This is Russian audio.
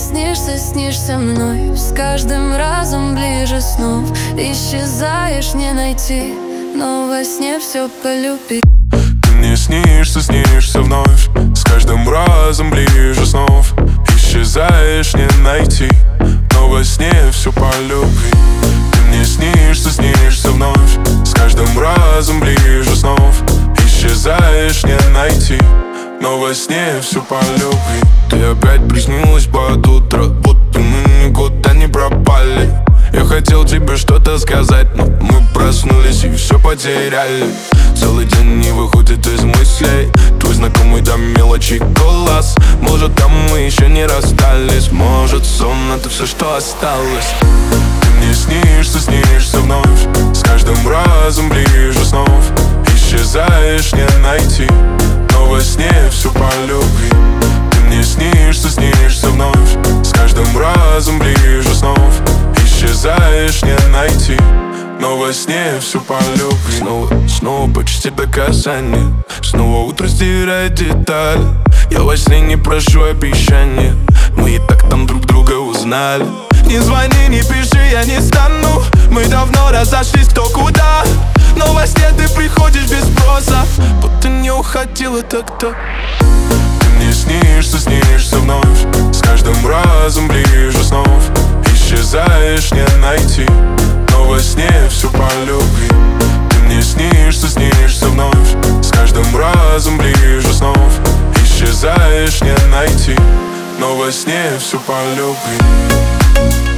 снишься, снишься мной, с каждым разом ближе снов. Исчезаешь, не найти, но во сне все полюбить. Ты мне снишься, снишься вновь, с каждым разом ближе снов. Исчезаешь, не найти, но во сне все по любви. Ты мне снишься, снишься вновь, с каждым разом ближе снов. Исчезаешь, не найти, но во сне все по любви. Ты опять приснилась под утро, будто мы никуда не пропали. Я хотел тебе что-то сказать, но мы проснулись и все потеряли. Целый день не выходит из мыслей твой знакомый до мелочи голос. Может, там мы еще не расстались, может, сон — это все, что осталось. Ты мне снишься, снишься вновь, с каждым разом ближе снов. Исчезаешь, не найти, но во сне все по любви. Ты мне снишься, снишься вновь, с каждым разом ближе снов. Исчезаешь, не найти, но во сне все по любви. Снова почти до касания, снова утро стирает детали. Я во сне не прошу обещания, мы и так там друг друга узнали. Не звони, не пиши, я не стану, мы давно разошлись кто куда. Но во сне ты приходишь без спроса, будто не уходила тогда. Ты мне снишься, снишься вновь, с каждым разом ближе снов. Исчезаешь, не найти, но во сне все по любви. Ты мне снишься, снишься вновь, с каждым разом ближе снов. Исчезаешь, не найти, но во сне все по любви.